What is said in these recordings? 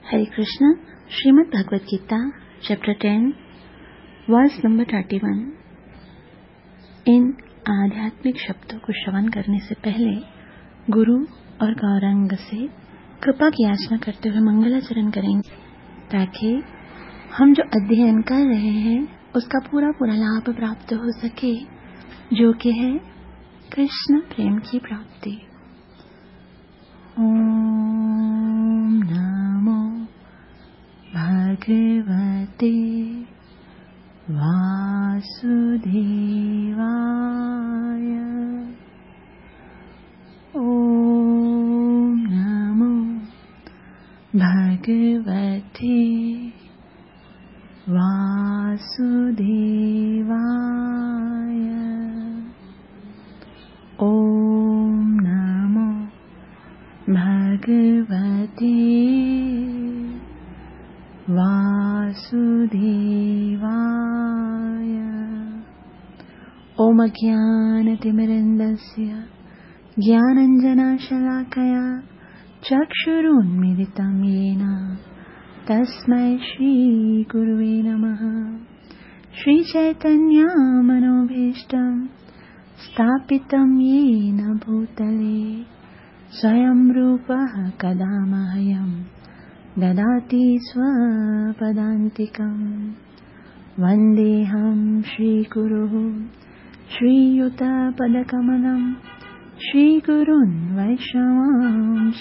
हरे Krishna. Shrimad Bhagavad Gita chapter 10 verse number 31। इन आध्यात्मिक शब्दों को श्रवण करने से पहले गुरु और गौरांग से कृपा की याचना करते हुए मंगलाचरण करेंगे, ताकि हम जो अध्ययन कर रहे हैं उसका पूरा लाभ प्राप्त हो सके, जो कि है कृष्ण प्रेम की प्राप्ति। ओम नमो भगवते वासुदेवाय। ओम नमो भगवते वासुदेवाय। ओम नमो भगवते वासुदेवाय। ओम अज्ञानतिमिरन्दस्य ज्ञानञ्जनशलाकया चक्षुरुन्मीलितं येन तस्मै श्रीगुरुवे नमः। श्रीचैतन्यमनोभीष्टं स्थापितं येन भूतले स्वयं रूपः कदा मह्यं ददाति स्वपदान्तिकम्। वन्देऽहं श्रीगुरुः श्रीयुतपदकमलं श्रीगुरुन् वैष्णवांश।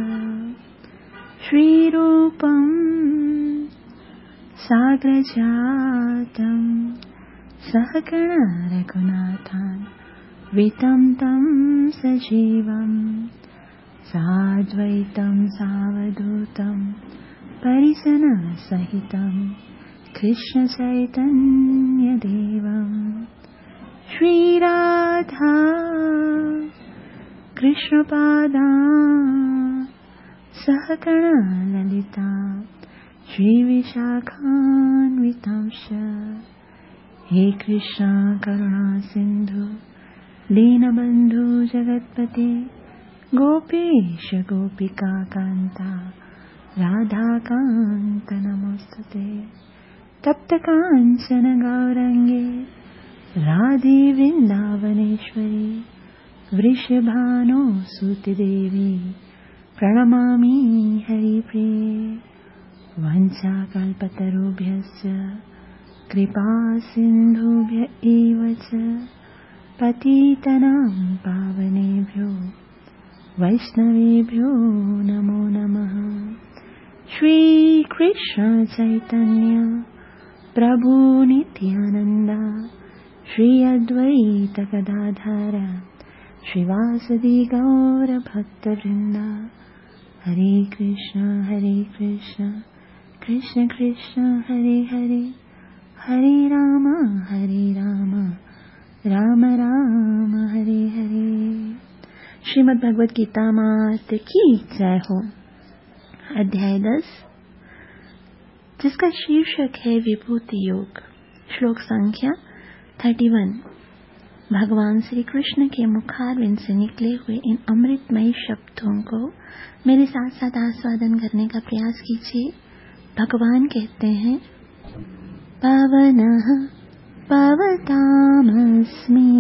श्रीरूपं साग्रजातं सहगण रघुनाथान् वितं तं सजीवम् साद्वैतं सावधूतं परिजनसहितं कृष्णचैतन्यदेवं श्रीराधा कृष्णपादान् सहगण ललिता श्रीविशाखान्वितांश्च। हे कृष्ण करुणा सिन्धु दीनबन्धु जगत्पते गोपेश गोपिका कान्ता राधाकान्त नमोस्तुते। तप्त काञ्चन गौरङ्गे राधे वृन्दावनेश्वरी वृषभानुसुतिदेवी प्रणमामि हरिप्रिये। वंशाकल्पतरुभ्यश्च कृपा सिन्धुभ्य एव च पतितनां पावनेभ्यो वैष्णवेभ्यो नमो नमः। श्रीकृष्ण चैतन्य प्रभु नित्यानन्द श्री अद्वैत गदाधर श्रीवासदि गौर भक्तवृन्द। हरे कृष्ण कृष्ण कृष्ण हरे हरे, हरे राम राम राम हरे हरे। श्रीमद् भगवद गीता मात की जय हो। अध्याय 10, जिसका शीर्षक है विभूति योग। श्लोक संख्या 31। भगवान श्री कृष्ण के मुखारविंद से निकले हुए इन अमृतमयी शब्दों को मेरे साथ साथ आस्वादन करने का प्रयास कीजिए। भगवान कहते हैं, पावनः पावतामस्मि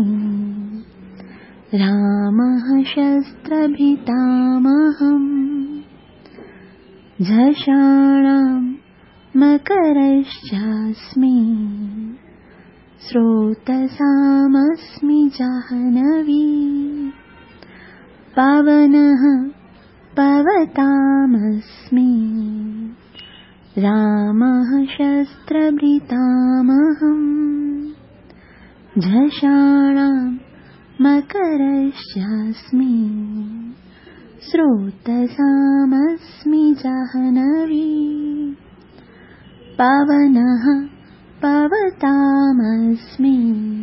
रामः शस्त्रभितामहम् झषाणां मकरश्चास्मि स्रोतसामस्मि जाह्नवी। पावनः पावतामस्मि रामः शस्त्रभृतामहम् झषाणां मकरश्चास्मि स्रोतसामस्मि जाह्नवी। पावनः पावतामस्मि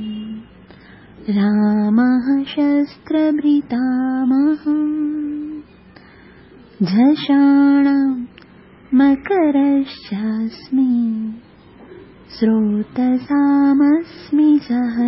रामः शस्त्रभृतामहम् झषाणां मकरश्चास्मि स्रोतसामस्मि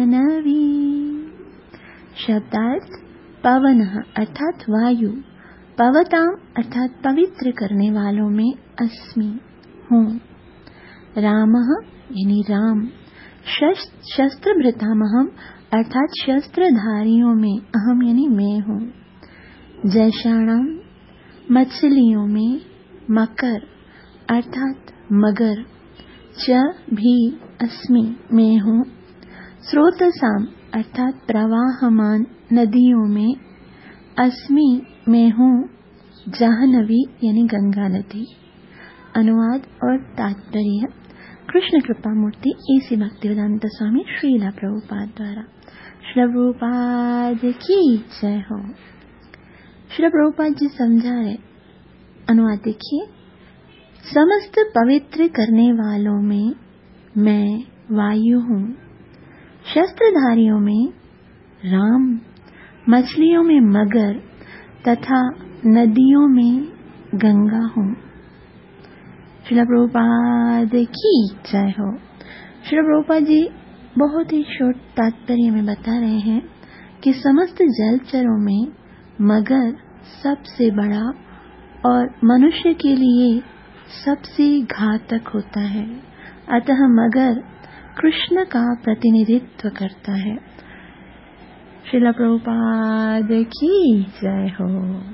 जाह्नवी। शब्दार्थ: पवन अर्थात वायु पवताम अर्थात पवित्र करने वालों में अस्मि हूँ। रामः यानी राम, शस्त्रभृतामहम अर्थात शस्त्रधारियों में अहम यानी मैं हूँ। जैषाणाम मछलियों में, मकर अर्थात मगर, च भी अस्मि मैं हूँ। स्रोतसाम अर्थात प्रवाहमान नदियों में, अस्मि मैं हूँ। जाह्नवी यानी गंगा नदी। अनुवाद और तात्पर्य कृष्ण कृपा मूर्ति एसी भक्तिवेदांत स्वामी श्रीला प्रभुपाद द्वारा। श्रील प्रभुपाद की जय हो। श्रील प्रभुपाद जी समझा रहे। अनुवाद देखिए। समस्त पवित्र करने वालों में मैं वायु हूँ, शस्त्रधारियों में राम, मछलियों में मगर तथा नदियों में गंगा हूँ। श्रील प्रभुपाद की जय हो। श्रील प्रभुपाद जी बहुत ही शॉर्ट तात्पर्य में बता रहे हैं कि समस्त जलचरों में मगर सबसे बड़ा और मनुष्य के लिए सबसे घातक होता है। अतः मगर कृष्ण का प्रतिनिधित्व करता है। श्रील प्रभुपाद की जय हो।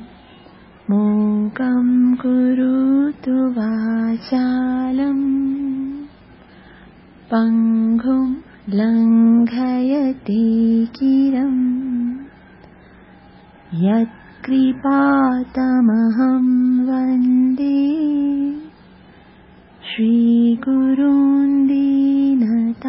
मूकं करोतु वाचालं पंगुं लंघयते गिरं यत्कृपातमहं वन्दे श्रीगुरून् दीनतारणम्।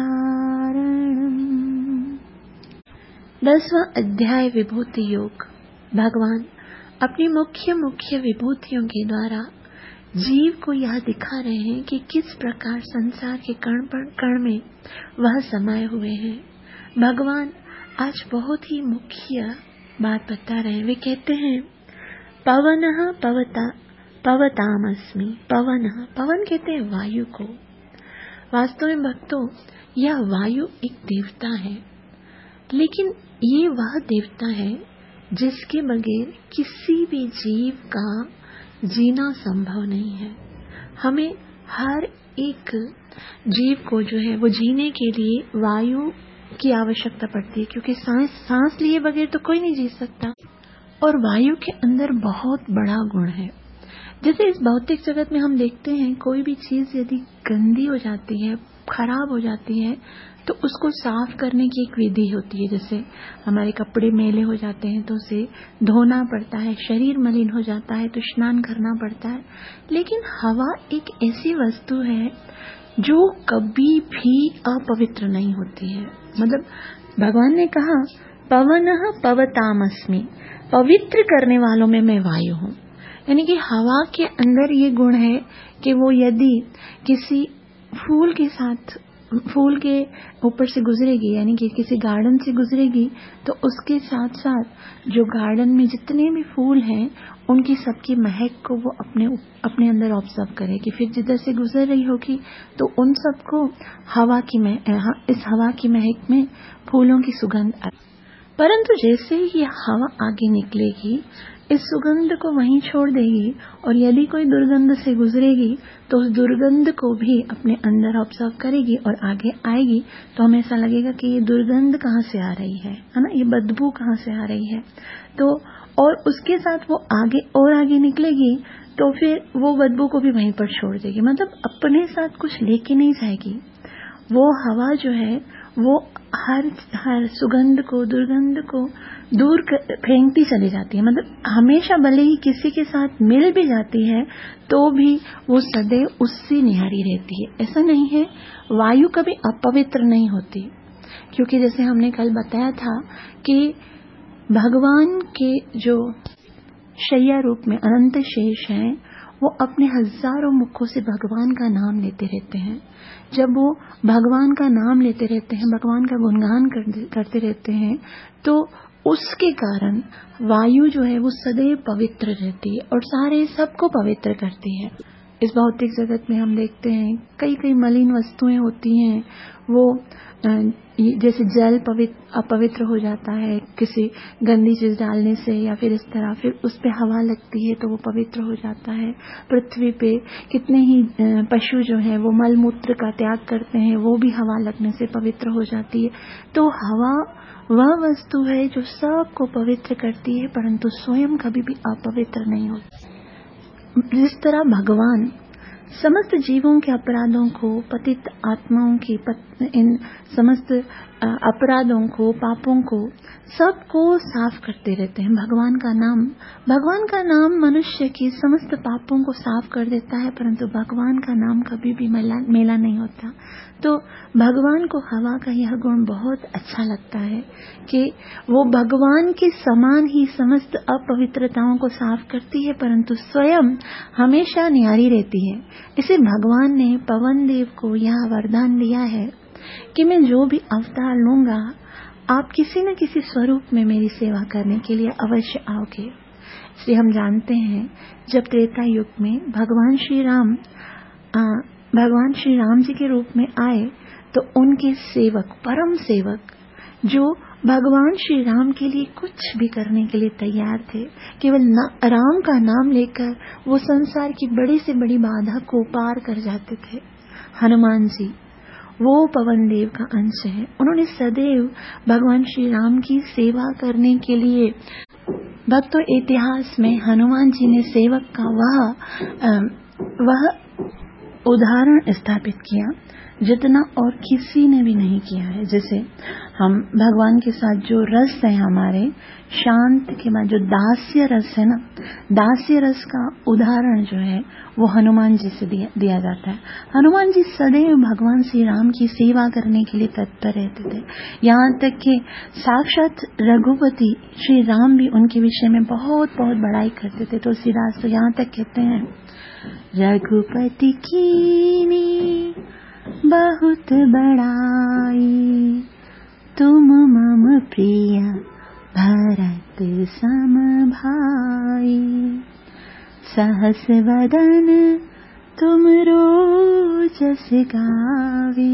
10वां अध्याय विभूति योग। भगवान अपनी मुख्य विभूतियों के द्वारा जीव को यह दिखा रहे हैं कि किस प्रकार संसार के कण में वह समाये हुए हैं। भगवान आज बहुत ही मुख्य बात बता रहे हैं। वे कहते हैं पवनः पवतामस्मि। पवन कहते हैं वायु को। वास्तव में भक्तों, यह वायु एक देवता है, लेकिन ये वह देवता है जिसके बगैर किसी भी जीव का जीना संभव नहीं है। हमें हर एक जीव को जो है वो जीने के लिए वायु की आवश्यकता पड़ती है, क्योंकि सांस लिए बगैर तो कोई नहीं जी सकता। और वायु के अंदर बहुत बड़ा गुण है। जैसे इस भौतिक जगत में हम देखते हैं, कोई भी चीज यदि गंदी हो जाती है, खराब हो जाती है, तो उसको साफ करने की एक विधि होती है। जैसे हमारे कपड़े मैले हो जाते हैं तो उसे धोना पड़ता है, शरीर मलिन हो जाता है तो स्नान करना पड़ता है। लेकिन हवा एक ऐसी वस्तु है जो कभी भी अपवित्र नहीं होती है। मतलब भगवान ने कहा पवनः पवतामस्मि, पवित्र करने वालों में मैं वायु हूँ। यानी कि हवा के अंदर ये गुण है कि वो यदि किसी फूल के ऊपर से गुजरेगी, यानी कि किसी गार्डन से गुजरेगी, तो उसके साथ साथ जो गार्डन में जितने भी फूल हैं उनकी सबकी महक को वो अपने अंदर ऑब्जर्व करेगी। फिर जिधर से गुजर रही होगी तो उन सबको इस हवा की महक में फूलों की सुगंध आए। परंतु जैसे ही ये हवा आगे निकलेगी, इस सुगंध को वहीं छोड़ देगी, और यदि कोई दुर्गंध से गुजरेगी तो उस दुर्गंध को भी अपने अंदर ऑब्जर्व करेगी और आगे आएगी, तो हमें ऐसा लगेगा कि ये दुर्गंध कहाँ से आ रही है ना, ये बदबू कहाँ से आ रही है। तो और उसके साथ वो आगे निकलेगी तो फिर वो बदबू को भी वहीं पर छोड़ देगी। मतलब अपने साथ कुछ लेके नहीं जाएगी। वो हवा जो है वो हर सुगंध को, दुर्गंध को दूर फेंकती चली जाती है। मतलब हमेशा भले ही किसी के साथ मिल भी जाती है तो भी वो सदैव उससे निहारी रहती है। ऐसा नहीं है, वायु कभी अपवित्र नहीं होती, क्योंकि जैसे हमने कल बताया था कि भगवान के जो शैया रूप में अनंत शेष हैं, वो अपने हजारों मुखों से भगवान का नाम लेते रहते हैं। जब वो भगवान का नाम लेते रहते हैं, भगवान का गुणगान करते रहते हैं, तो उसके कारण वायु जो है वो सदैव पवित्र रहती है और सबको पवित्र करती है। इस भौतिक जगत में हम देखते हैं कई कई मलिन वस्तुएं होती हैं, वो जैसे जल अपवित्र हो जाता है किसी गंदी चीज डालने से या फिर इस तरह, फिर उस पे हवा लगती है तो वो पवित्र हो जाता है। पृथ्वी पे कितने ही पशु जो हैं वो मल मूत्र का त्याग करते हैं, वो भी हवा लगने से पवित्र हो जाती है। तो हवा वह वस्तु है जो सबको पवित्र करती है, परंतु स्वयं कभी भी अपवित्र नहीं होती। जिस तरह भगवान समस्त जीवों के अपराधों को, पतित आत्माओं की इन समस्त अपराधों को, पापों को, सबको साफ करते रहते हैं। भगवान का नाम मनुष्य की समस्त पापों को साफ कर देता है, परंतु भगवान का नाम कभी भी मेला नहीं होता। तो भगवान को हवा का यह गुण बहुत अच्छा लगता है कि वो भगवान के समान ही समस्त अपवित्रताओं को साफ करती है, परंतु स्वयं हमेशा न्यारी रहती है। इसे भगवान ने पवन देव को यह वरदान दिया है कि मैं जो भी अवतार लूंगा, आप किसी न किसी स्वरूप में मेरी सेवा करने के लिए अवश्य आओगे। इसलिए हम जानते हैं जब त्रेता युग में भगवान श्री राम जी के रूप में आए तो उनके सेवक, परम सेवक, जो भगवान श्री राम के लिए कुछ भी करने के लिए तैयार थे, केवल राम का नाम लेकर वो संसार की बड़ी से बड़ी बाधा को पार कर जाते थे। हनुमान जी वो पवन देव का अंश है। उन्होंने सदैव भगवान श्री राम की सेवा करने के लिए, भक्तों इतिहास में हनुमान जी ने सेवक का वह उदाहरण स्थापित किया जितना और किसी ने भी नहीं किया है। जैसे हम भगवान के साथ जो रस है हमारे, शांत के बाद जो दास्य रस है ना, दास्य रस का उदाहरण जो है वो हनुमान जी से दिया जाता है। हनुमान जी सदैव भगवान श्री राम की सेवा करने के लिए तत्पर रहते थे। यहाँ तक कि साक्षात रघुपति श्री राम भी उनके विषय में बहुत बहुत बड़ाई करते थे। तुलसीदास तो यहाँ तक कहते हैं, रघुपति कीनी बहुत बड़ाई, तुम मम प्रिय भरत सम भाई, सहस वदन तुम रोजस गावे,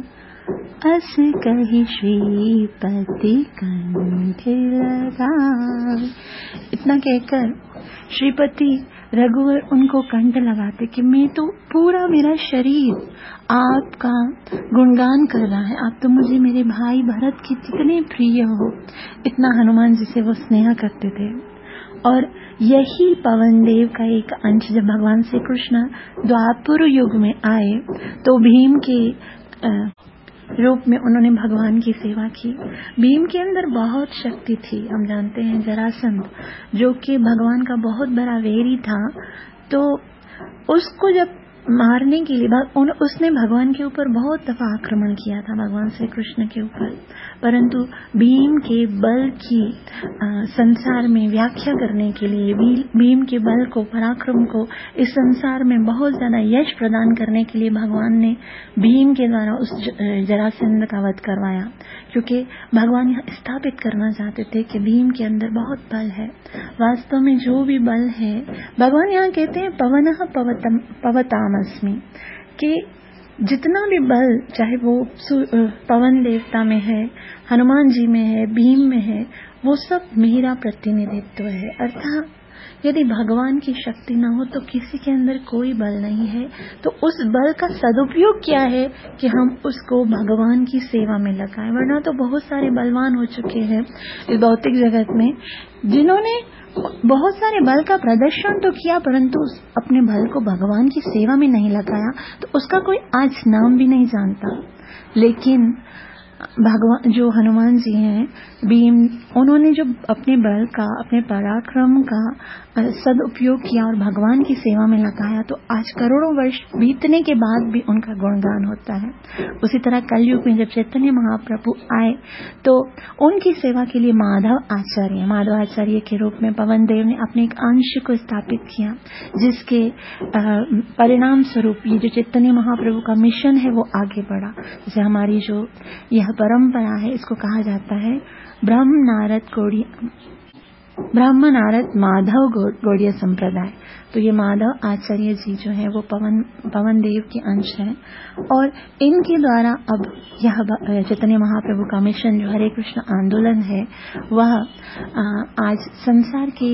अस कहि श्रीपति कंठ लगावे। इतना कहकर श्रीपति रघुवर उनको कंठ लगाते कि मैं तो पूरा मेरा शरीर आपका गुणगान कर रहा है, आप तो मुझे मेरे भाई भरत के कितने प्रिय हो। इतना हनुमान जी से वो स्नेह करते थे। और यही पवन देव का एक अंश जब भगवान श्री कृष्ण द्वापर युग में आए तो भीम के रूप में उन्होंने भगवान की सेवा की। भीम के अंदर बहुत शक्ति थी। हम जानते हैं जरासंध जो कि भगवान का बहुत बड़ा वैरी था, तो उसको जब मारने के लिए उसने भगवान के ऊपर बहुत दफा आक्रमण किया था, भगवान श्री कृष्ण के ऊपर, परंतु भीम के बल की संसार में व्याख्या करने के लिए, भीम के बल को, पराक्रम को इस संसार में बहुत ज्यादा यश प्रदान करने के लिए भगवान ने भीम के द्वारा उस जरासंध का वध करवाया, क्योंकि भगवान यह स्थापित करना चाहते थे कि भीम के अंदर बहुत बल है। वास्तव में जो भी बल है, भगवान यहाँ कहते हैं पवनः पवतामस्मि, कि जितना भी बल, चाहे वो पवन देवता में है, हनुमान जी में है, भीम में है, वो सब मेरा प्रतिनिधित्व है। अर्थात यदि भगवान की शक्ति न हो तो किसी के अंदर कोई बल नहीं है। तो उस बल का सदुपयोग क्या है कि हम उसको भगवान की सेवा में लगाएं। वरना तो बहुत सारे बलवान हो चुके हैं इस भौतिक जगत में, जिन्होंने बहुत सारे बल का प्रदर्शन तो किया, परंतु अपने बल को भगवान की सेवा में नहीं लगाया, तो उसका कोई आज नाम भी नहीं जानता। लेकिन भगवान जो हनुमान जी हैं, भीम, उन्होंने जो अपने बल का, अपने पराक्रम का सदुपयोग किया और भगवान की सेवा में लगाया, तो आज करोड़ों वर्ष बीतने के बाद भी उनका गुणगान होता है। उसी तरह कलयुग में जब चैतन्य महाप्रभु आए तो उनकी सेवा के लिए माधव आचार्य के रूप में पवन देव ने अपने एक अंश को स्थापित किया, जिसके परिणाम स्वरूप ये जो चैतन्य महाप्रभु का मिशन है वो आगे बढ़ा। जैसे हमारी जो यह परंपरा है, इसको कहा जाता है ब्रह्म नारद कोड़ी ब्राह्मण आरत माधव गौड़ीय संप्रदाय। तो ये माधव आचार्य जी जो है वो पवन देव के अंश हैं और इनके द्वारा अब यह चैतन्य महाप्रभु का मिशन जो हरे कृष्ण आंदोलन है वह आज संसार के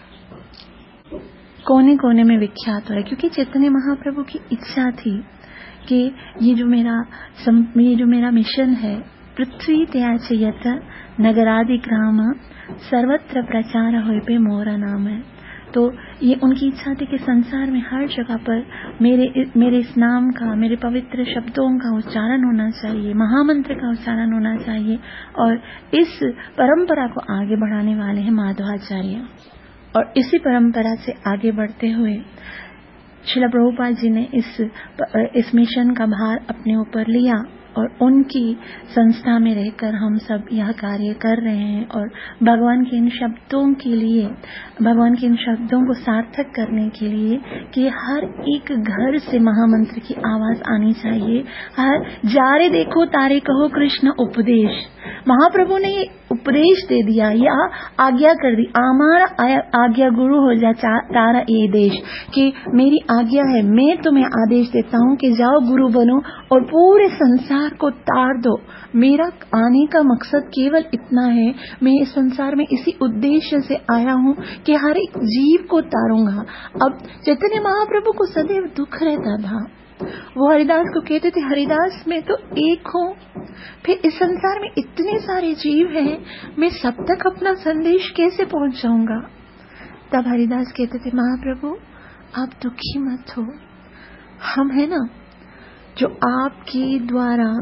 कोने कोने में विख्यात हो रहा है, क्योंकि चैतन्य महाप्रभु की इच्छा थी कि ये जो मेरा मिशन है, पृथ्वी त्याच यत नगरादि ग्राम सर्वत्र प्रचार होए पे मोरा नाम है। तो ये उनकी इच्छा थी कि संसार में हर जगह पर मेरे इस नाम का, मेरे पवित्र शब्दों का उच्चारण होना चाहिए, महामंत्र का उच्चारण होना चाहिए। और इस परंपरा को आगे बढ़ाने वाले हैं माधवाचार्य। और इसी परंपरा से आगे बढ़ते हुए श्रील प्रभुपाद जी ने इस मिशन का भार अपने ऊपर लिया और उनकी संस्था में रहकर हम सब यह कार्य कर रहे हैं। और भगवान के इन शब्दों के लिए, भगवान के इन शब्दों को सार्थक करने के लिए कि हर एक घर से महामंत्र की आवाज आनी चाहिए। हर जारे देखो तारे कहो कृष्ण उपदेश, महाप्रभु ने ये उपदेश दे दिया, या आज्ञा कर दी, हमारा आज्ञा गुरु हो जा तारा ये देश, कि मेरी आज्ञा है, मैं तुम्हें आदेश देता हूँ कि जाओ गुरु बनो और पूरे संसार को तार दो। मेरा आने का मकसद केवल इतना है, मैं इस संसार में इसी उद्देश्य से आया हूँ कि हर एक जीव को तारूंगा। अब चैतन्य महाप्रभु को सदैव दुख रहता था, वो हरिदास को कहते थे हरिदास मैं तो एक हूँ, फिर इस संसार में इतने सारे जीव हैं, मैं सब तक अपना संदेश कैसे पहुंच जाऊंगा। तब हरिदास कहते थे महाप्रभु आप दुखी मत हो, हम है ना जो आपके द्वारा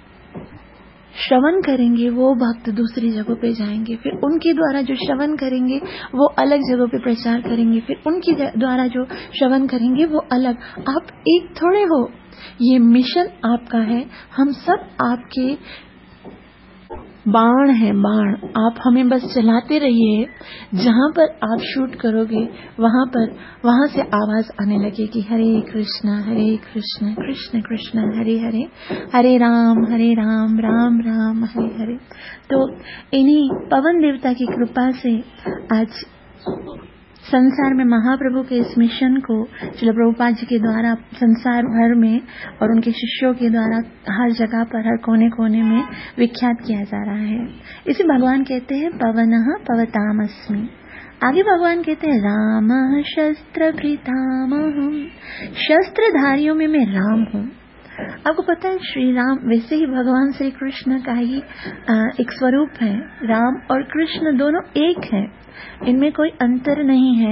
श्रवण करेंगे वो भक्त दूसरी जगहों पे जाएंगे, फिर उनके द्वारा जो श्रवण करेंगे वो अलग जगहों पे प्रचार करेंगे, फिर उनके द्वारा जो श्रवण करेंगे वो अलग। आप एक थोड़े हो, ये मिशन आपका है, हम सब आपके बाण है, बाण। आप हमें बस चलाते रहिए, जहां पर आप शूट करोगे वहां से आवाज आने लगेगी हरे कृष्ण कृष्ण कृष्ण हरे हरे, हरे राम राम राम हरे हरे। तो इन्हीं पवन देवता की कृपा से आज संसार में महाप्रभु के इस मिशन को श्रील प्रभुपाद जी के द्वारा संसार भर में और उनके शिष्यों के द्वारा हर जगह पर, हर कोने कोने में विख्यात किया जा रहा है। इसे भगवान कहते हैं पवनः पवतामस्मि। आगे भगवान कहते हैं रामः शस्त्रभृतामहम्, शस्त्रधारियों में मैं राम हूँ। आपको पता है श्री राम वैसे ही भगवान श्री कृष्ण का ही एक स्वरूप है। राम और कृष्ण दोनों एक हैं, इनमें कोई अंतर नहीं है।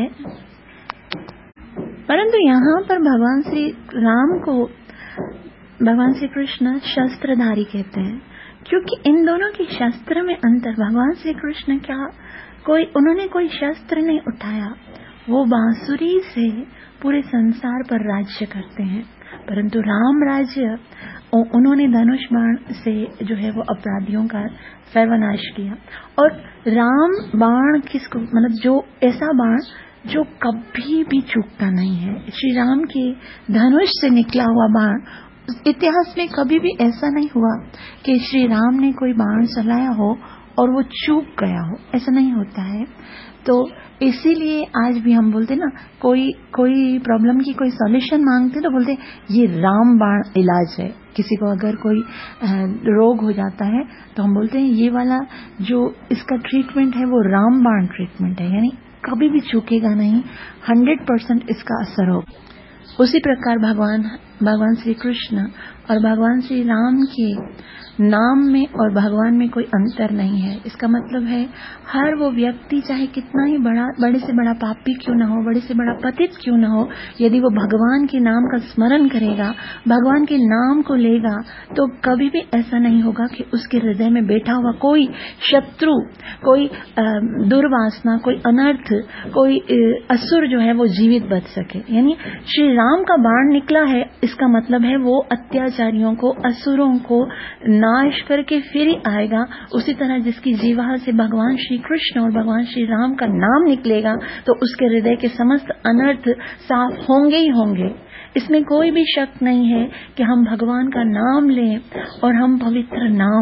परंतु यहाँ पर भगवान श्री राम को भगवान श्री कृष्ण शस्त्रधारी कहते हैं, क्योंकि इन दोनों के शस्त्र में अंतर। भगवान श्री कृष्ण उन्होंने कोई शस्त्र नहीं उठाया, वो बांसुरी से पूरे संसार पर राज्य करते हैं। परंतु राम राज्य उन्होंने धनुष बाण से जो है वो अपराधियों का सर्वनाश किया। और राम बाण किसको, मतलब जो ऐसा बाण जो कभी भी चूकता नहीं है, श्री राम के धनुष से निकला हुआ बाण। इतिहास में कभी भी ऐसा नहीं हुआ कि श्री राम ने कोई बाण चलाया हो और वो चूक गया हो, ऐसा नहीं होता है। तो इसीलिए आज भी हम बोलते ना, कोई प्रॉब्लम की कोई सॉल्यूशन मांगते तो बोलते ये राम बाण इलाज है। किसी को अगर कोई रोग हो जाता है तो हम बोलते हैं ये वाला जो इसका ट्रीटमेंट है वो राम बाण ट्रीटमेंट है, यानी कभी भी चूकेगा नहीं, 100% इसका असर होगा। उसी प्रकार भगवान श्री कृष्ण और भगवान श्री राम के नाम में और भगवान में कोई अंतर नहीं है। इसका मतलब है हर वो व्यक्ति चाहे कितना ही बड़े से बड़ा पापी क्यों न हो, बड़े से बड़ा पतित क्यों न हो, यदि वो भगवान के नाम का स्मरण करेगा, भगवान के नाम को लेगा, तो कभी भी ऐसा नहीं होगा कि उसके हृदय में बैठा हुआ कोई शत्रु, कोई दुर्वासना, कोई अनर्थ, कोई असुर जो है वो जीवित बच सके। यानी श्री राम का बाण निकला है, इसका मतलब है वो अत्याचारियों को, असुरों को नाश करके फिर ही आएगा। उसी तरह जिसकी जीवा से भगवान श्री कृष्ण और भगवान श्री राम का नाम निकलेगा तो उसके हृदय के समस्त अनर्थ साफ होंगे ही होंगे। इसमें कोई भी शक नहीं है कि हम भगवान का नाम लें और हम पवित्र ना हों।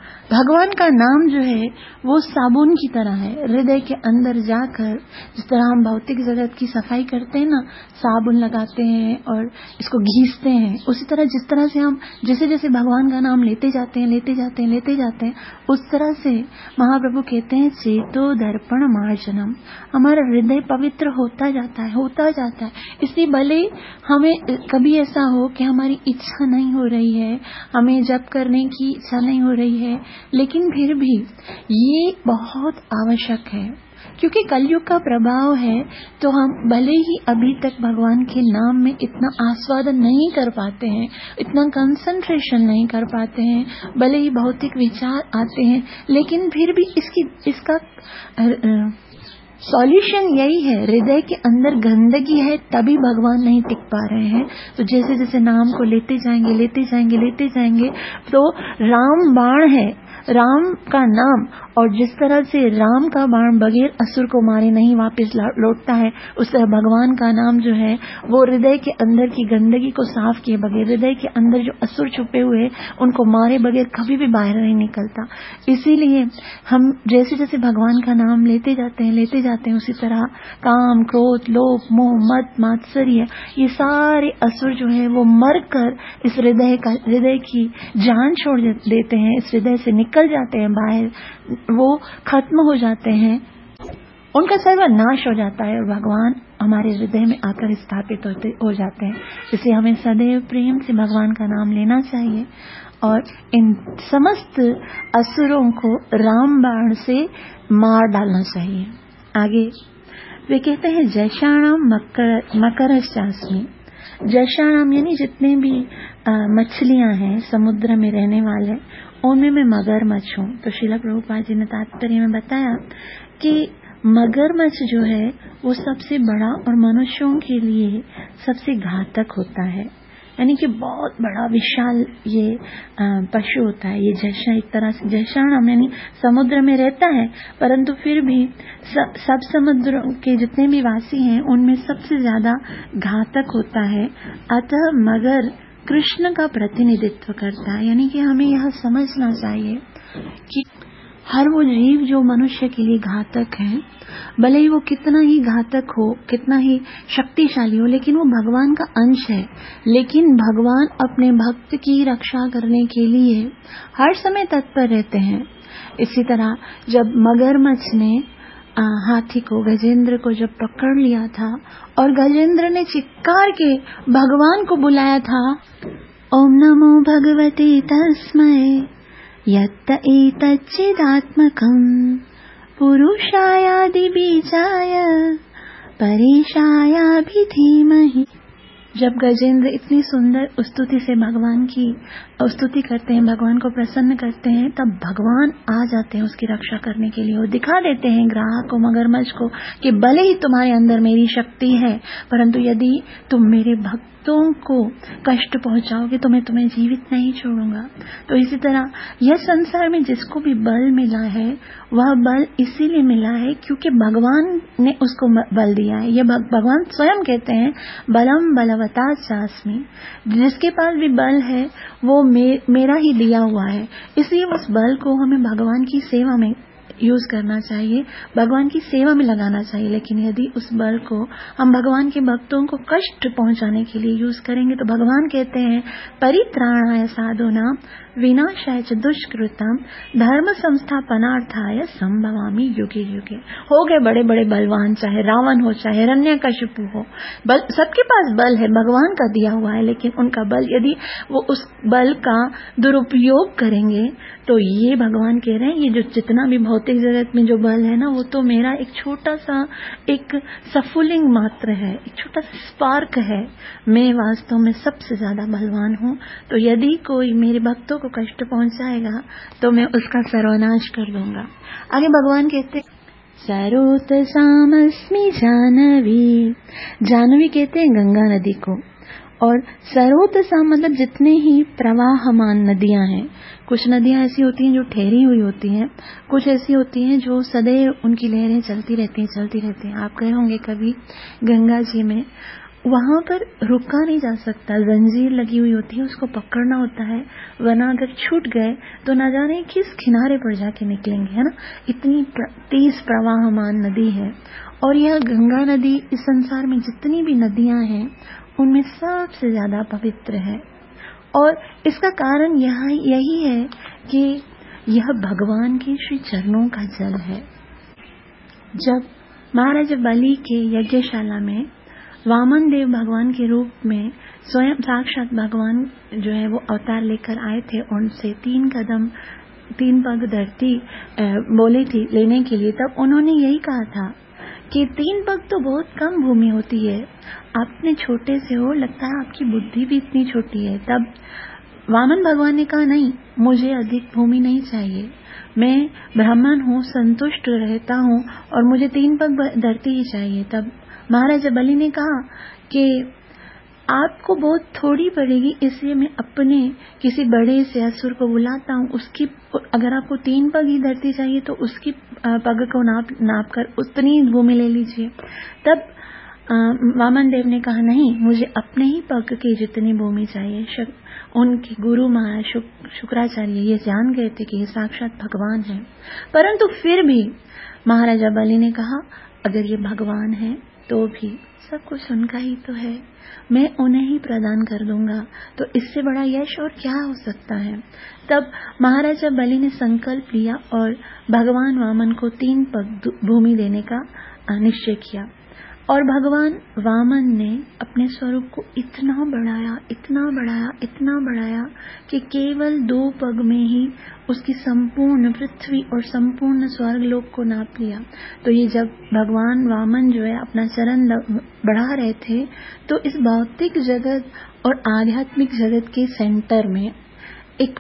भगवान का नाम जो है वो साबुन की तरह है, हृदय के अंदर जाकर जिस तरह हम भौतिक जगत की सफाई करते हैं ना, साबुन लगाते हैं और इसको घीसते हैं, उसी तरह जिस तरह से हम जैसे जैसे भगवान का नाम लेते जाते हैं उस तरह से महाप्रभु कहते हैं चेतो दर्पण मार्जनम, हमारा हृदय पवित्र होता जाता है। इसलिए भले हमें कभी ऐसा हो कि हमारी इच्छा नहीं हो रही है, हमें जप करने की इच्छा नहीं हो रही है, लेकिन फिर भी ये बहुत आवश्यक है, क्योंकि कलयुग का प्रभाव है। तो हम भले ही अभी तक भगवान के नाम में इतना आस्वादन नहीं कर पाते हैं, इतना कंसंट्रेशन नहीं कर पाते हैं, भले ही भौतिक विचार आते हैं, लेकिन फिर भी इसका सॉल्यूशन यही है, हृदय के अंदर गंदगी है तभी भगवान नहीं टिक पा रहे हैं। तो जैसे जैसे नाम को लेते जाएंगे तो राम बाण है, राम का नाम, और जिस तरह से राम का बाण बगैर असुर को मारे नहीं वापस लौटता है, उस तरह भगवान का नाम जो है वो हृदय के अंदर की गंदगी को साफ किए बगैर, हृदय के अंदर जो असुर छुपे हुए उनको मारे बगैर कभी भी बाहर नहीं निकलता। इसीलिए हम जैसे जैसे भगवान का नाम लेते जाते हैं उसी तरह काम, क्रोध, लोभ, मोह, मद, मात्सर्य, ये सारे असुर जो है वो मर कर इस हृदय की जान छोड़ देते हैं, इस हृदय से निकल जाते हैं बाहर, वो खत्म हो जाते हैं, उनका सर्वनाश हो जाता है और भगवान हमारे हृदय में आकर स्थापित हो जाते हैं। इसलिए हमें सदैव प्रेम से भगवान का नाम लेना चाहिए और इन समस्त असुरों को रामबाण से मार डालना चाहिए। आगे वे कहते हैं जैशाणाम मकरश्चास्मि, जैशाणाम यानी जितने भी मछलियां हैं समुद्र में रहने वाले, उनमें मैं मगरमच्छ हूँ। तो श्रील प्रभुपाद जी ने तात्पर्य में बताया कि मगरमच्छ जो है वो सबसे बड़ा और मनुष्यों के लिए सबसे घातक होता है, यानी कि बहुत बड़ा विशाल ये पशु होता है। ये जैशा एक तरह से जैशाणम यानी समुद्र में रहता है, परंतु फिर भी सब समुद्र के जितने भी वासी हैं उनमें सबसे ज्यादा घातक होता है। अतः मगर कृष्ण का प्रतिनिधित्व करता है, यानी कि हमें यह समझना चाहिए कि हर वो जीव जो मनुष्य के लिए घातक है, भले ही वो कितना ही घातक हो, कितना ही शक्तिशाली हो, लेकिन वो भगवान का अंश है। लेकिन भगवान अपने भक्त की रक्षा करने के लिए हर समय तत्पर रहते हैं। इसी तरह जब मगरमच्छ ने हाथी को, गजेंद्र को जब पकड़ लिया था और गजेंद्र ने चित्कार के भगवान को बुलाया था, ओम नमो भगवते तस्मै यत्त एतच्चिदात्मकं पुरुषायादि बीजाय परेशाय भी धीमहि। जब गजेंद्र इतनी सुंदर स्तुति से भगवान की स्तुति करते हैं, भगवान को प्रसन्न करते हैं, तब भगवान आ जाते हैं उसकी रक्षा करने के लिए। वो दिखा देते हैं ग्राहक को, मगरमच्छ को, कि भले ही तुम्हारे अंदर मेरी शक्ति है, परंतु यदि तुम मेरे भक्तों को कष्ट पहुंचाओगे तो मैं तुम्हें जीवित नहीं छोड़ूंगा। तो इसी तरह यह संसार में जिसको भी बल मिला है वह बल इसीलिए मिला है क्योंकि भगवान ने उसको बल दिया है। यह भगवान स्वयं कहते हैं बलम बलवता चास्मि, जिसके पास भी बल है वो मेरा ही दिया हुआ है। इसलिए उस बल को हमें भगवान की सेवा में यूज करना चाहिए, भगवान की सेवा में लगाना चाहिए। लेकिन यदि उस बल को हम भगवान के भक्तों को कष्ट पहुंचाने के लिए यूज करेंगे तो भगवान कहते हैं परित्राणाय साधूनां विनाशाय च दुष्कृतम धर्म संस्थापनार्थाय संभवामि युगे युगे। हो गए बड़े बड़े बलवान, चाहे रावण हो, चाहे हिरण्यकशिपु हो, बल सबके पास बल है, भगवान का दिया हुआ है। लेकिन उनका बल, यदि वो उस बल का दुरुपयोग करेंगे तो ये भगवान कह रहे हैं ये जो जितना भी भौतिक जगत में जो बल है ना, वो तो मेरा एक छोटा सा एक सफुलिंग मात्र है, एक छोटा सा स्पार्क है। मैं वास्तव में सबसे ज्यादा बलवान हूँ। तो यदि कोई मेरे भक्तों को कष्ट पहुंचाएगा तो मैं उसका सर्वनाश कर दूंगा। आगे भगवान कहते सरोत सामस्मि जानवी, जानवी कहते हैं गंगा नदी को, और सरोत सा मतलब जितने ही प्रवाहमान नदियां हैं। कुछ नदियां ऐसी होती हैं जो ठहरी हुई होती हैं, कुछ ऐसी होती हैं जो सदैव उनकी लहरें चलती रहती हैं। आप गए होंगे कभी गंगा जी में, वहां पर रुका नहीं जा सकता, जंजीर लगी हुई होती है, उसको पकड़ना होता है, वरना अगर छूट गए तो ना जाने किस किनारे पर जाके निकलेंगे, है ना। इतनी तेज प्रवाहमान नदी है। और यह गंगा नदी इस संसार में जितनी भी नदियां हैं उनमें सबसे ज्यादा पवित्र है। और इसका कारण यही है कि यह भगवान के श्री चरणों का जल है। जब महाराज बलि के यज्ञशाला में वामन देव भगवान के रूप में स्वयं साक्षात भगवान जो है वो अवतार लेकर आए थे, उनसे 3 पग धरती बोली थी लेने के लिए, तब उन्होंने यही कहा था कि 3 पग तो बहुत कम भूमि होती है, आप इतने छोटे से हो, लगता है आपकी बुद्धि भी इतनी छोटी है। तब वामन भगवान ने कहा, नहीं, मुझे अधिक भूमि नहीं चाहिए, मैं ब्राह्मण हूँ, संतुष्ट रहता हूँ और मुझे 3 पग धरती ही चाहिए। तब महाराजा बलि ने कहा कि आपको बहुत थोड़ी पड़ेगी, इसलिए मैं अपने किसी बड़े से असुर को बुलाता हूँ, उसकी अगर आपको 3 पग ही धरती चाहिए तो उसकी पग को नाप कर उतनी भूमि ले लीजिए। तब वामन देव ने कहा, नहीं, मुझे अपने ही पग की जितनी भूमि चाहिए। उनके गुरु महाराज शुक्राचार्य ये जान गए थे कि ये साक्षात भगवान है, परंतु फिर भी महाराजा बलि ने कहा, अगर ये भगवान है तो भी सब कुछ उनका ही तो है, मैं उन्हें ही प्रदान कर दूंगा, तो इससे बड़ा यश और क्या हो सकता है। तब महाराजा बलि ने संकल्प लिया और भगवान वामन को 3 पग भूमि देने का निश्चय किया। और भगवान वामन ने अपने स्वरूप को इतना बढ़ाया कि केवल 2 पग में ही उसकी संपूर्ण पृथ्वी और संपूर्ण स्वर्गलोक को नाप लिया। तो ये जब भगवान वामन जो है अपना चरण बढ़ा रहे थे, तो इस भौतिक जगत और आध्यात्मिक जगत के सेंटर में एक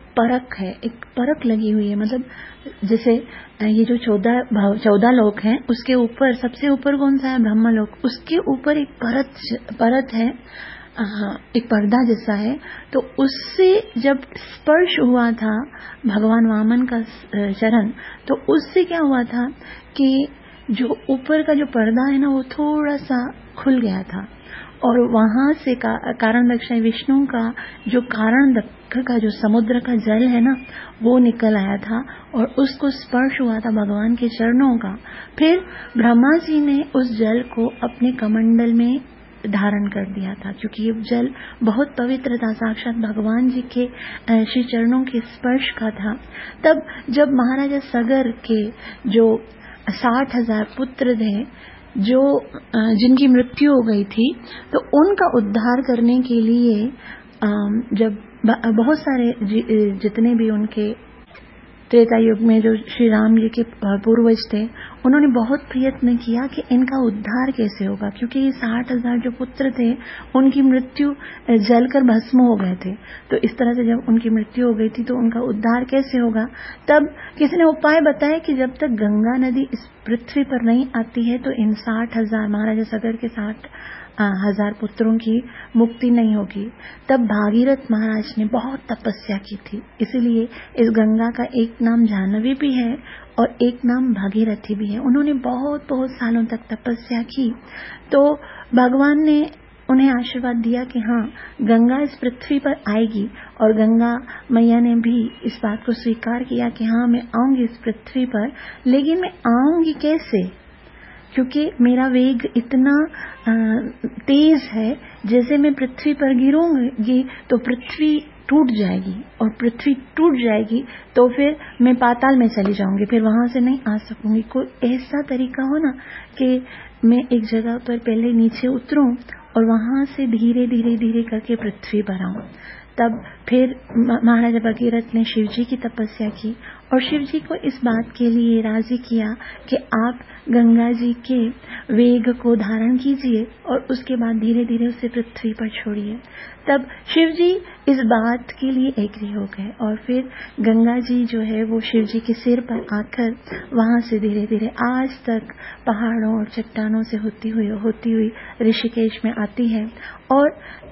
परख लगी हुई है। मतलब जैसे ये जो 14 लोक हैं, उसके ऊपर सबसे ऊपर कौन सा है? ब्रह्मलोक। उसके ऊपर एक परत है, एक पर्दा जैसा है। तो उससे जब स्पर्श हुआ था भगवान वामन का चरण, तो उससे क्या हुआ था कि जो ऊपर का जो पर्दा है ना, वो थोड़ा सा खुल गया था और वहां से कारण दक्ष विष्णु का जो कारण दक्ष का जो समुद्र का जल है ना, वो निकल आया था और उसको स्पर्श हुआ था भगवान के चरणों का। फिर ब्रह्मा जी ने उस जल को अपने कमंडल में धारण कर दिया था, क्योंकि ये जल बहुत पवित्र था, साक्षात भगवान जी के श्री चरणों के स्पर्श का था। तब जब महाराजा सगर के जो 60,000 पुत्र थे, जो जिनकी मृत्यु हो गई थी, तो उनका उद्धार करने के लिए जब बहुत सारे जितने भी उनके त्रेता युग में जो श्री राम जी के पूर्वज थे, उन्होंने बहुत प्रयत्न किया कि इनका उद्धार कैसे होगा, क्योंकि ये 60,000 जो पुत्र थे उनकी मृत्यु जलकर भस्म हो गए थे। तो इस तरह से जब उनकी मृत्यु हो गई थी तो उनका उद्धार कैसे होगा। तब किसी ने उपाय बताया कि जब तक गंगा नदी इस पृथ्वी पर नहीं आती है तो इन 60,000 महाराजा सगर के 60,000 पुत्रों की मुक्ति नहीं होगी। तब भागीरथ महाराज ने बहुत तपस्या की थी, इसीलिए इस गंगा का एक नाम जाह्नवी भी है और एक नाम भागीरथी भी है। उन्होंने बहुत सालों तक तपस्या की, तो भगवान ने उन्हें आशीर्वाद दिया कि हाँ, गंगा इस पृथ्वी पर आएगी। और गंगा मैया ने भी इस बात को स्वीकार किया कि हाँ, मैं आऊंगी इस पृथ्वी पर, लेकिन मैं आऊंगी कैसे, क्योंकि मेरा वेग इतना तेज है, जैसे मैं पृथ्वी पर गिरूंगी तो पृथ्वी टूट जाएगी, और पृथ्वी टूट जाएगी तो फिर मैं पाताल में चली जाऊंगी, फिर वहां से नहीं आ सकूंगी। कोई ऐसा तरीका हो ना कि मैं एक जगह पर पहले नीचे उतरूं और वहां से धीरे करके पृथ्वी पर आऊं। तब फिर महाराजा भगीरथ ने शिवजी की तपस्या की और शिवजी को इस बात के लिए राजी किया कि आप गंगा जी के वेग को धारण कीजिए और उसके बाद धीरे उसे पृथ्वी पर छोड़िए। तब शिवजी इस बात के लिए एग्री हो गए और फिर गंगा जी जो है वो शिवजी के सिर पर आकर वहां से धीरे आज तक पहाड़ों और चट्टानों से होती हुई ऋषिकेश में आती है। और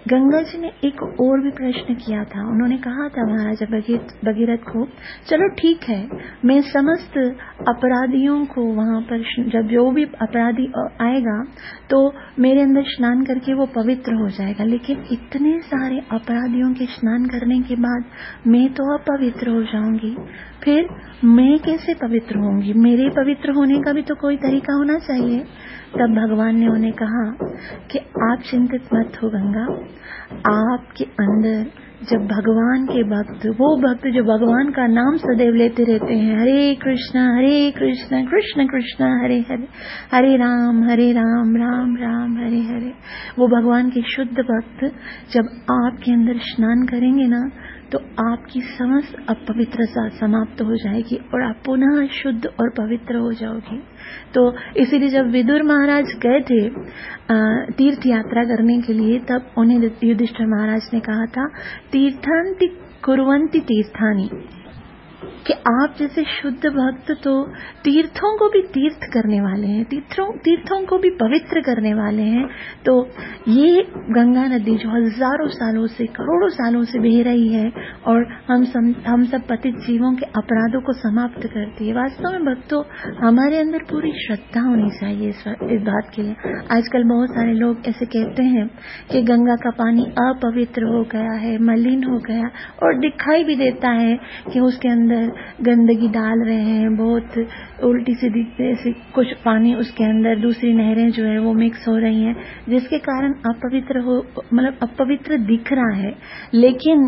गंगा जी ने एक और भी प्रश्न किया था। उन्होंने कहा था महाराजा भगीरथ को, चलो ठीक है, मैं समस्त अपराधियों को वहां पर, जब जो भी अपराधी आएगा तो मेरे अंदर स्नान करके वो पवित्र हो जाएगा, लेकिन इतने सारे अपराधियों के स्नान करने के बाद मैं तो अपवित्र हो जाऊंगी, फिर मैं कैसे पवित्र होंगी? मेरे पवित्र होने का भी तो कोई तरीका होना चाहिए। तब भगवान ने उन्हें कहा कि आप चिंतित मत हो गंगा, आपके अंदर जब भगवान के भक्त, वो भक्त जो भगवान का नाम सदैव लेते रहते हैं, हरे कृष्ण कृष्ण कृष्ण हरे हरे, हरे राम राम राम हरे हरे, वो भगवान के शुद्ध भक्त जब आपके अंदर स्नान करेंगे ना, तो आपकी समस्त अपवित्रता समाप्त हो जाएगी और आप पुनः शुद्ध और पवित्र हो जाओगे। तो इसीलिए जब विदुर महाराज गए थे तीर्थ यात्रा करने के लिए, तब उन्हें युधिष्ठिर महाराज ने कहा था, तीर्थांति कुर्वन्ति तीर्थानि, कि आप जैसे शुद्ध भक्त तो तीर्थों को भी तीर्थ करने वाले हैं, तीर्थों को भी पवित्र करने वाले हैं। तो ये गंगा नदी जो हजारों सालों से, करोड़ों सालों से बह रही है और हम सब पतित जीवों के अपराधों को समाप्त करती है। वास्तव में भक्तों, हमारे अंदर पूरी श्रद्धा होनी चाहिए इस बात के लिए। आजकल बहुत सारे लोग ऐसे कहते हैं कि गंगा का पानी अपवित्र हो गया है, मलिन हो गया, और दिखाई भी देता है कि उसके अंदर गंदगी डाल रहे हैं, बहुत उल्टी सीधी ऐसी कुछ पानी उसके अंदर दूसरी नहरें जो है वो मिक्स हो रही हैं, जिसके कारण अपवित्र दिख रहा है। लेकिन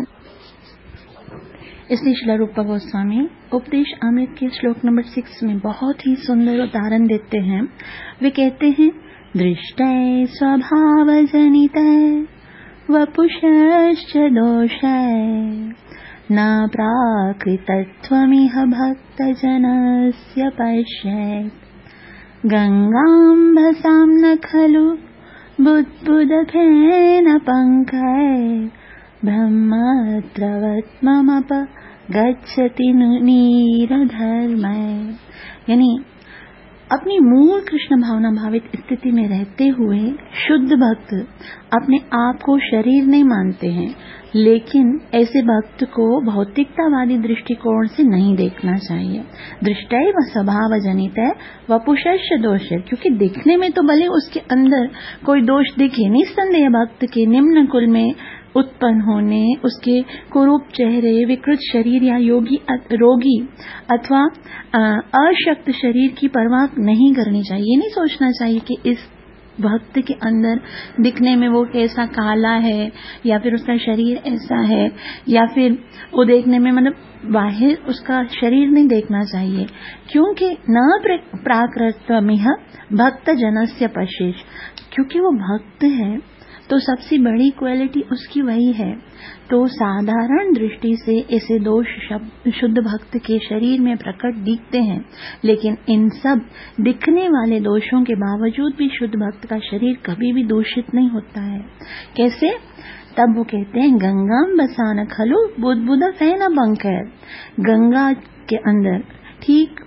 इसलिए श्रील रूप गोस्वामी उपदेश अमृत के श्लोक नंबर 6 में बहुत ही सुंदर उदाहरण देते हैं। वे कहते हैं, दृष्टै स्वभाव जनितै वपुषश्च दोषै न प्राकृतत्वमिह भक्तजनस्य पश्येत् गंगाम्भसां न खलु बुद्बुदफेन पंकै ब्रह्मत्रवत्ममप गच्छति नीरधर्मैः। यानी अपनी मूल कृष्ण भावना भावित स्थिति में रहते हुए शुद्ध भक्त अपने आप को शरीर नहीं मानते हैं, लेकिन ऐसे भक्त को भौतिकतावादी दृष्टिकोण से नहीं देखना चाहिए। दृष्टैव स्वभाव जनित है वपुषस्य दोष, क्योंकि दिखने में तो भले उसके अंदर कोई दोष दिखे, निस्संदेह भक्त के निम्न कुल में उत्पन्न होने, उसके कुरूप चेहरे, विकृत शरीर या रोगी अथवा अशक्त शरीर की परवाह नहीं करनी चाहिए। ये नहीं सोचना चाहिए कि इस भक्त के अंदर दिखने में वो कैसा काला है, या फिर उसका शरीर ऐसा है, या फिर वो देखने में बाहर उसका शरीर नहीं देखना चाहिए, क्योंकि न प्राकृतमिह भक्त जनस्य पशेष, क्योंकि वो भक्त है तो सबसे बड़ी क्वालिटी उसकी वही है। तो साधारण दृष्टि से ऐसे दोष शुद्ध भक्त के शरीर में प्रकट दिखते हैं, लेकिन इन सब दिखने वाले दोषों के बावजूद भी शुद्ध भक्त का शरीर कभी भी दूषित नहीं होता है। कैसे? तब वो कहते हैं, गंगाम बसान खलु बुदबुद फैन बंकर, गंगा के अंदर ठीक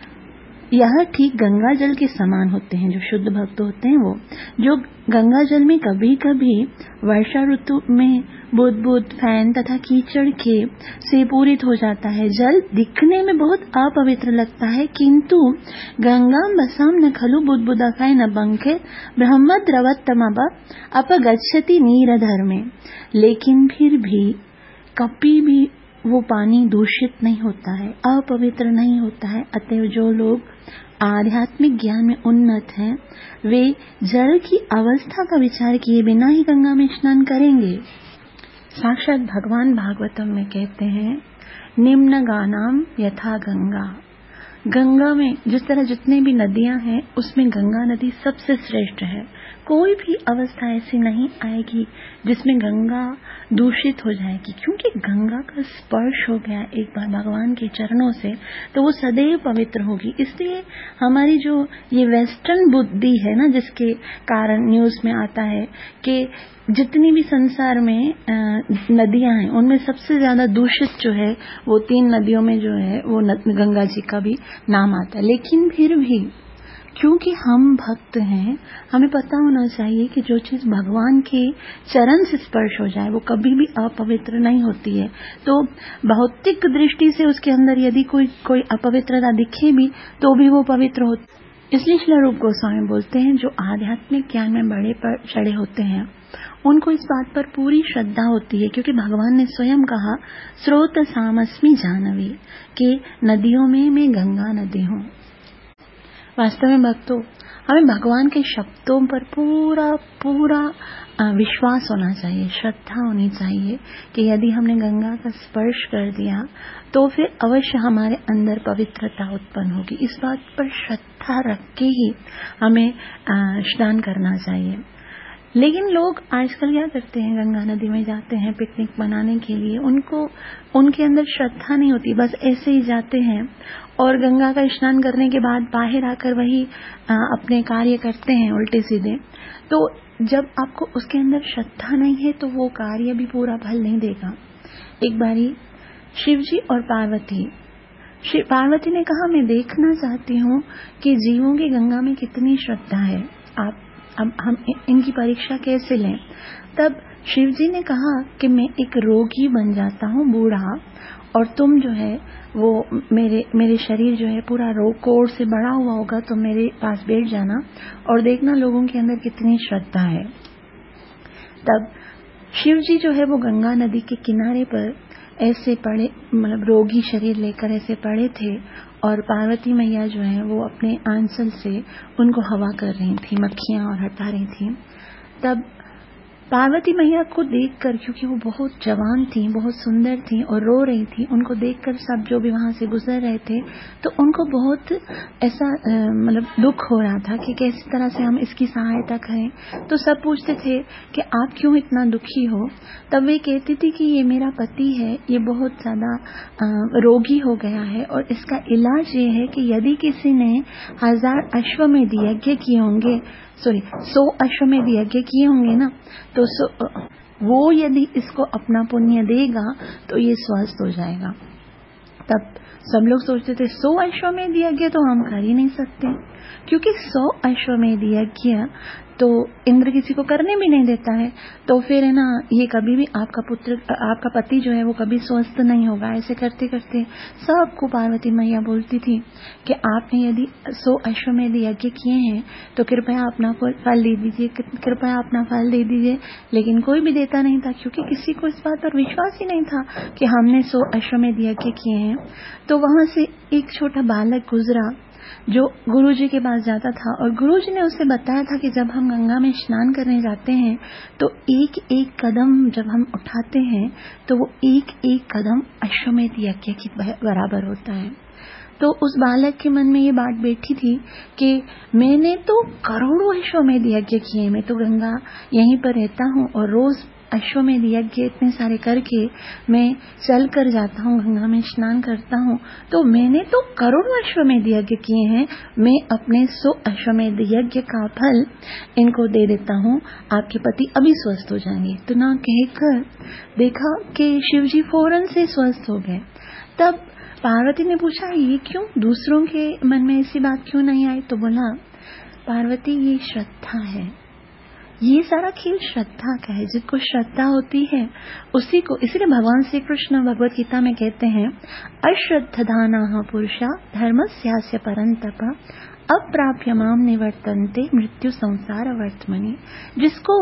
गंगा जल के समान होते हैं। जो शुद्ध भक्त होते हैं, वो जो गंगा जल में कभी कभी वर्षा ऋतु में बुदबुद, फैन तथा कीचड़ के से पूरित हो जाता है। जल दिखने में बहुत अपवित्र लगता है, किंतु गंगाम बसाम न खलु बुदबुदा फैन बंके ब्रह्मद्रवत्तमब अपगच्छति नीरधर्मे, लेकिन फिर भी कभी भी वो पानी दूषित नहीं होता है, अपवित्र नहीं होता है। अतः जो लोग आध्यात्मिक ज्ञान में उन्नत हैं, वे जल की अवस्था का विचार किए बिना ही गंगा में स्नान करेंगे। साक्षात भगवान भागवतम में कहते हैं, निम्न गानाम यथा गंगा, गंगा में जिस तरह जितने भी नदियां हैं, उसमें गंगा नदी सबसे श्रेष्ठ है। कोई भी अवस्था ऐसी नहीं आएगी जिसमें गंगा दूषित हो जाएगी, क्योंकि गंगा का स्पर्श हो गया एक बार भगवान के चरणों से, तो वो सदैव पवित्र होगी। इसलिए हमारी जो ये वेस्टर्न बुद्धि है ना, जिसके कारण न्यूज में आता है कि जितनी भी संसार में नदियां हैं, उनमें सबसे ज्यादा दूषित जो है वो 3 नदियों में जो है वो गंगा जी का भी नाम आता है। लेकिन फिर भी क्योंकि हम भक्त हैं, हमें पता होना चाहिए कि जो चीज भगवान के चरण से स्पर्श हो जाए वो कभी भी अपवित्र नहीं होती है। तो भौतिक दृष्टि से उसके अंदर यदि कोई अपवित्रता दिखे भी तो भी वो पवित्र होती। इसलिए श्री रूप गोस्वामी बोलते हैं जो आध्यात्मिक ज्ञान में बड़े पर चढ़े होते हैं उनको इस बात पर पूरी श्रद्धा होती है, क्योंकि भगवान ने स्वयं कहा स्रोत सामस्मि जानवी कि नदियों में मैं गंगा नदी हूँ। वास्तव में भक्तों, हमें भगवान के शब्दों पर पूरा विश्वास होना चाहिए, श्रद्धा होनी चाहिए कि यदि हमने गंगा का स्पर्श कर दिया तो फिर अवश्य हमारे अंदर पवित्रता उत्पन्न होगी। इस बात पर श्रद्धा रख के ही हमें स्नान करना चाहिए। लेकिन लोग आजकल क्या करते हैं, गंगा नदी में जाते हैं पिकनिक मनाने के लिए, उनके अंदर श्रद्धा नहीं होती, बस ऐसे ही जाते हैं और गंगा का स्नान करने के बाद बाहर आकर वही अपने कार्य करते हैं उल्टे सीधे। तो जब आपको उसके अंदर श्रद्धा नहीं है तो वो कार्य भी पूरा फल नहीं देगा। एक बारी शिवजी और पार्वती ने कहा मैं देखना चाहती हूँ कि जीवों की गंगा में कितनी श्रद्धा है, अब हम इनकी परीक्षा कैसे लें। तब शिवजी ने कहा कि मैं एक रोगी बन जाता हूँ, बूढ़ा, और तुम जो है वो मेरे शरीर जो है पूरा कोढ़ से बड़ा हुआ होगा, तो मेरे पास बैठ जाना और देखना लोगों के अंदर कितनी श्रद्धा है। तब शिवजी जो है वो गंगा नदी के किनारे पर ऐसे पड़े, मतलब रोगी शरीर लेकर ऐसे पड़े थे और पार्वती मैया जो है वो अपने आंचल से उनको हवा कर रही थी, मक्खियां और हटा रही थी। तब पार्वती मैया को देखकर, क्योंकि वो बहुत जवान थी, बहुत सुंदर थी और रो रही थी, उनको देखकर सब जो भी वहां से गुजर रहे थे तो उनको बहुत ऐसा मतलब दुख हो रहा था कि कैसी तरह से हम इसकी सहायता करें। तो सब पूछते थे कि आप क्यों इतना दुखी हो। तब वे कहती थी कि ये मेरा पति है, ये बहुत ज्यादा रोगी हो गया है और इसका इलाज ये है कि यदि किसी ने 1000 अश्वमेध यज्ञ किए होंगे, 100 अश्वमेध यज्ञ किए होंगे ना, तो वो यदि इसको अपना पुण्य देगा तो ये स्वस्थ हो जाएगा। तब सब लोग सोचते थे 100 अश्वमेध यज्ञ तो हम कर ही नहीं सकते, क्योंकि 100 अश्वमेध यज्ञ तो इंद्र किसी को करने भी नहीं देता है। तो फिर है ना, ये कभी भी आपका पति जो है वो कभी स्वस्थ नहीं होगा। ऐसे करते करते सबको पार्वती मैया बोलती थी कि आपने यदि 100 अश्वमेध यज्ञ किए हैं तो कृपया अपना फल दे दीजिए, कृपया अपना फल दे दीजिए। लेकिन कोई भी देता नहीं था, क्योंकि किसी को इस बात पर विश्वास ही नहीं था कि हमने 100 अश्वमेध यज्ञ किए हैं। तो वहां से एक छोटा बालक गुजरा जो गुरुजी के पास जाता था और गुरुजी ने उसे बताया था कि जब हम गंगा में स्नान करने जाते हैं तो एक एक कदम जब हम उठाते हैं तो वो एक एक कदम अश्वमेध यज्ञ के बराबर होता है। तो उस बालक के मन में ये बात बैठी थी कि मैंने तो करोड़ों अश्वमेध यज्ञ किए, मैं तो गंगा यहीं पर रहता हूँ और रोज अश्वमेध यज्ञ इतने सारे करके मैं चल कर जाता हूँ, गंगा में स्नान करता हूँ, तो मैंने तो करोड़ों अश्वमेध यज्ञ किए हैं, मैं अपने 100 अश्वमेध यज्ञ का फल इनको दे देता हूँ, आपके पति अभी स्वस्थ हो जाएंगे। तो ना कहकर देखा कि शिवजी फौरन से स्वस्थ हो गए। तब पार्वती ने पूछा ये क्यों, दूसरों के मन में ऐसी बात क्यों नहीं आई। तो बोला पार्वती ये श्रद्धा है, ये सारा खेल श्रद्धा का है। जिसको श्रद्धा होती है उसी को, इसलिए भगवान श्री कृष्ण भगवत गीता में कहते हैं अश्रद्धधानाः पुरुषा धर्मस्यास्य परन्तप अप्राप्य माम निवर्तन्ते मृत्यु संसार वर्तमनि। जिसको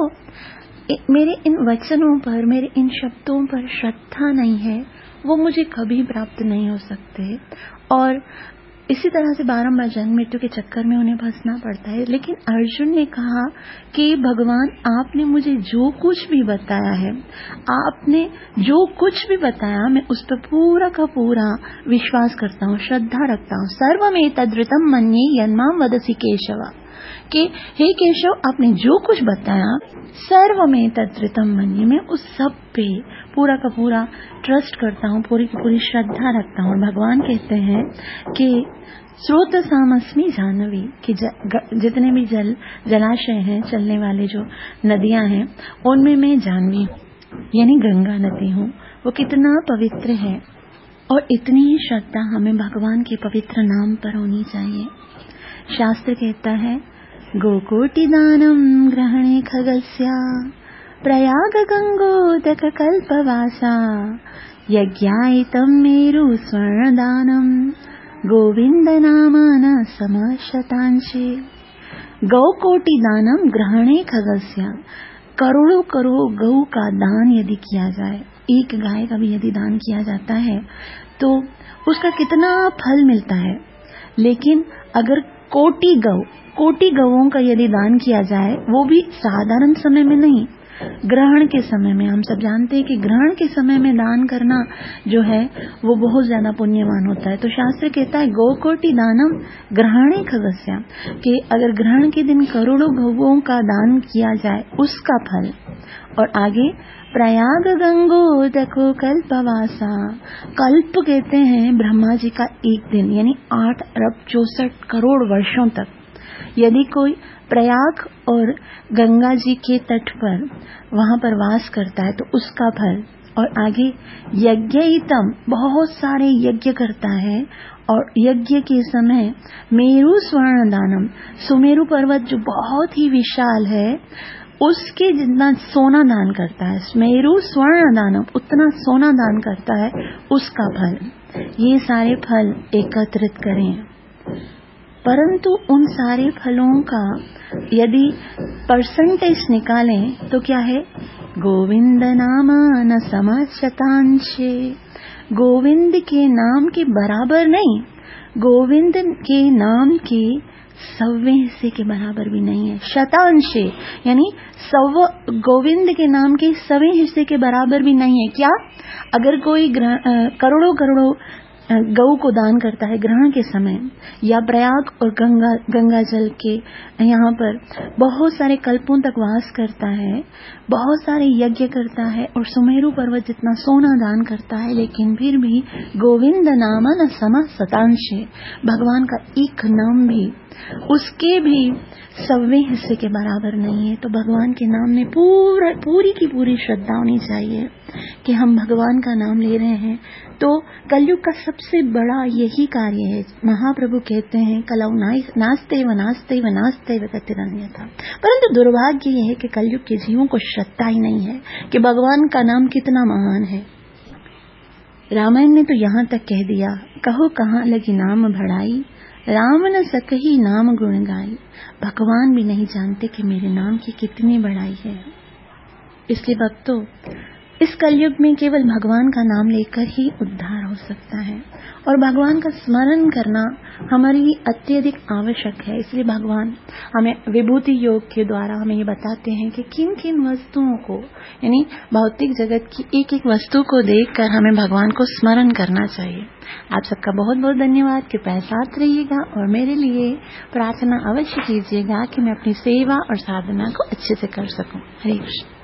मेरे इन वचनों पर, मेरे इन शब्दों पर श्रद्धा नहीं है वो मुझे कभी प्राप्त नहीं हो सकते और इसी तरह से बारंबार जन्म मृत्यु के चक्कर में उन्हें फंसना पड़ता है। लेकिन अर्जुन ने कहा कि भगवान आपने मुझे जो कुछ भी बताया है, आपने जो कुछ भी बताया मैं उस पर पूरा का पूरा विश्वास करता हूँ, श्रद्धा रखता हूँ। सर्वमेतद्ऋतं मन्ये यन्मां वदसि केशव, कि हे केशव आपने जो कुछ बताया सर्वमेतद्ऋतं मन्ये, मैं उस सब पे पूरा का पूरा ट्रस्ट करता हूँ, पूरी की पूरी श्रद्धा रखता हूँ। भगवान कहते हैं कि स्रोत सामस्मि जानवी, कि जितने भी जलाशय हैं, चलने वाले जो नदियां हैं उनमें मैं जानवी यानी गंगा नदी हूँ। वो कितना पवित्र है और इतनी ही श्रद्धा हमें भगवान के पवित्र नाम पर होनी चाहिए। शास्त्र कहता है गोकोटि दानम ग्रहणे खगस्या प्रयाग गंगोदक कल्पवासा यज्ञायितं मेरु स्वर्ण दानम गोविंद नामान समशतांशे। गौकोटि दानम ग्रहणे खगस्या, करोड़ों करोड़ गौ का दान यदि किया जाए, एक गाय का भी यदि दान किया जाता है तो उसका कितना फल मिलता है। लेकिन अगर कोटि गौओं का यदि दान किया जाए, वो भी साधारण समय में नहीं, ग्रहण के समय में, हम सब जानते हैं कि ग्रहण के समय में दान करना जो है वो बहुत ज्यादा पुण्यवान होता है। तो शास्त्र कहता है गोकोटि दानम ग्रहणे खगस्या, कि अगर ग्रहण के दिन करोड़ों गौओं का दान किया जाए उसका फल। और आगे प्रयाग गंगोदको कल्पवासा, कल्प कहते हैं ब्रह्मा जी का एक दिन, यानी 8 अरब 64 करोड़ वर्षों तक यदि कोई प्रयाग और गंगा जी के तट पर वहां पर वास करता है तो उसका फल। और आगे यज्ञयितम, बहुत सारे यज्ञ करता है, और यज्ञ के समय मेरु स्वर्ण दानम, सुमेरु पर्वत जो बहुत ही विशाल है उसके जितना सोना दान करता है, मेरु स्वर्ण दानम, उतना सोना दान करता है, उसका फल। ये सारे फल एकत्रित करें, परंतु उन सारे फलों का यदि परसेंटेज निकालें तो क्या है, गोविंद नामान समशतांशे, गोविंद के नाम के बराबर नहीं, गोविंद के नाम के 100वें हिस्से के बराबर भी नहीं है। शतांशे यानी 100, गोविंद के नाम के 100वें हिस्से के बराबर भी नहीं है। क्या, अगर कोई करोड़ों करोड़ों गौ को दान करता है ग्रहण के समय, या प्रयाग और गंगा जल के यहाँ पर बहुत सारे कल्पों तक वास करता है, बहुत सारे यज्ञ करता है और सुमेरु पर्वत जितना सोना दान करता है, लेकिन फिर भी गोविंद नामन समशतांशे, भगवान का एक नाम भी उसके भी 100वें हिस्से के बराबर नहीं है। तो भगवान के नाम में पूरी की पूरी श्रद्धा होनी चाहिए कि हम भगवान का नाम ले रहे हैं। तो कलयुग का सबसे बड़ा यही कार्य है। महाप्रभु कहते हैं कलौ नास्ते व नास्ते व नास्ते व गतिरन्यथा। परंतु दुर्भाग्य यह है कि कलयुग के जीवों को श्रद्धा ही नहीं है कि भगवान का नाम कितना महान है। रामायण ने तो यहाँ तक कह दिया, कहो कहाँ लगी नाम भड़ाई, राम न सकही नाम गुण गाई। भगवान भी नहीं जानते कि मेरे नाम की कितनी बड़ाई है। इसलिए भक्तों, इस कलयुग में केवल भगवान का नाम लेकर ही उद्धार हो सकता है, और भगवान का स्मरण करना हमारे लिए अत्यधिक आवश्यक है। इसलिए भगवान हमें विभूति योग के द्वारा हमें ये बताते हैं कि किन किन वस्तुओं को, यानी भौतिक जगत की एक एक वस्तु को देखकर हमें भगवान को स्मरण करना चाहिए। आप सबका बहुत बहुत धन्यवाद। कृपया साथ रहिएगा और मेरे लिए प्रार्थना अवश्य कीजिएगा कि मैं अपनी सेवा और साधना को अच्छे से कर सकूं। हरे कृष्ण।